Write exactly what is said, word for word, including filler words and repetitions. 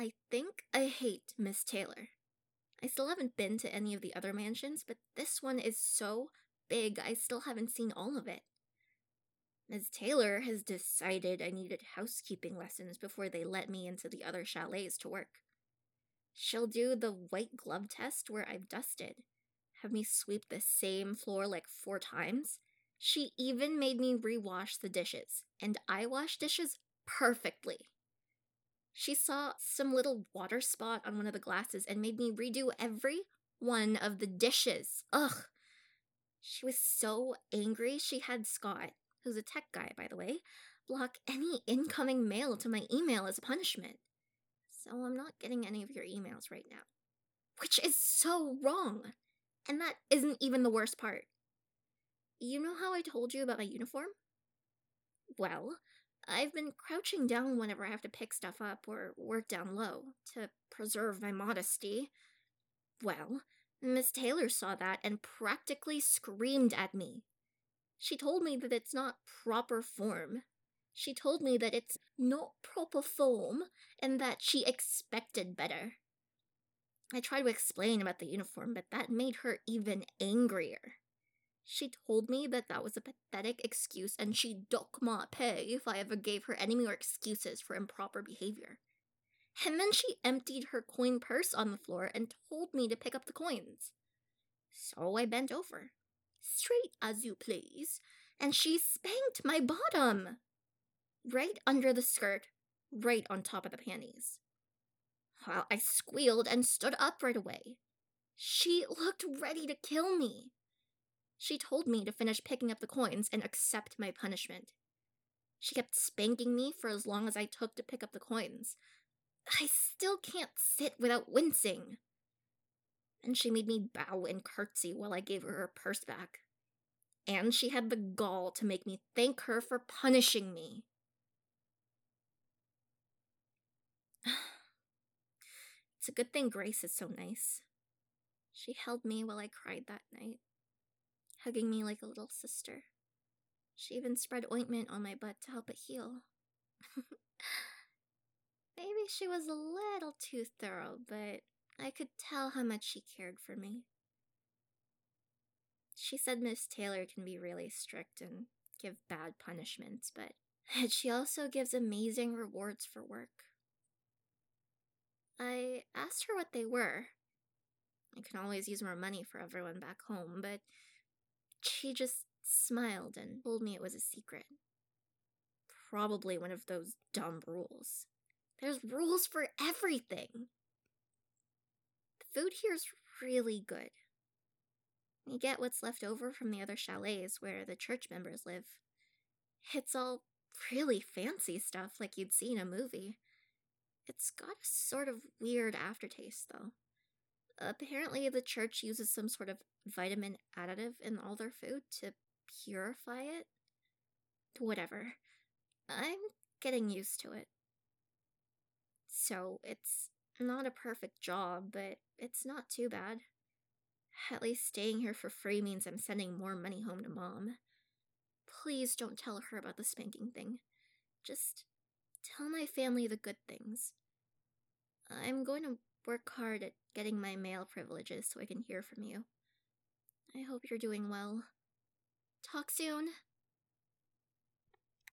I think I hate Miss Taylor. I still haven't been to any of the other mansions, but this one is so big I still haven't seen all of it. Miss Taylor has decided I needed housekeeping lessons before they let me into the other chalets to work. She'll do the white glove test where I've dusted, have me sweep the same floor like four times. She even made me rewash the dishes, and I wash dishes perfectly. She saw some little water spot on one of the glasses and made me redo every one of the dishes. Ugh. She was so angry she had Scott, who's a tech guy by the way, block any incoming mail to my email as punishment. So I'm not getting any of your emails right now. Which is so wrong. And that isn't even the worst part. You know how I told you about my uniform? Well, I've been crouching down whenever I have to pick stuff up or work down low to preserve my modesty. Well, Miss Taylor saw that and practically screamed at me. She told me that it's not proper form. She told me that it's not proper form and that she expected better. I tried to explain about the uniform, but that made her even angrier. She told me that that was a pathetic excuse and she'd dock my pay if I ever gave her any more excuses for improper behavior. And then she emptied her coin purse on the floor and told me to pick up the coins. So I bent over, straight as you please, and she spanked my bottom. Right under the skirt, right on top of the panties. Well, I squealed and stood up right away. She looked ready to kill me. She told me to finish picking up the coins and accept my punishment. She kept spanking me for as long as I took to pick up the coins. I still can't sit without wincing. And she made me bow and curtsy while I gave her her purse back. And she had the gall to make me thank her for punishing me. It's a good thing Grace is so nice. She held me while I cried that night, hugging me like a little sister. She even spread ointment on my butt to help it heal. Maybe she was a little too thorough, but I could tell how much she cared for me. She said Miss Taylor can be really strict and give bad punishments, but she also gives amazing rewards for work. I asked her what they were. I can always use more money for everyone back home, but she just smiled and told me it was a secret. Probably one of those dumb rules. There's rules for everything. The food here's really good. You get what's left over from the other chalets where the church members live. It's all really fancy stuff like you'd see in a movie. It's got a sort of weird aftertaste, though. Apparently, the church uses some sort of vitamin additive in all their food to purify it. Whatever. I'm getting used to it. So, it's not a perfect job, but it's not too bad. At least staying here for free means I'm sending more money home to Mom. Please don't tell her about the spanking thing. Just tell my family the good things. I'm going to work hard at getting my mail privileges so I can hear from you. I hope you're doing well. Talk soon.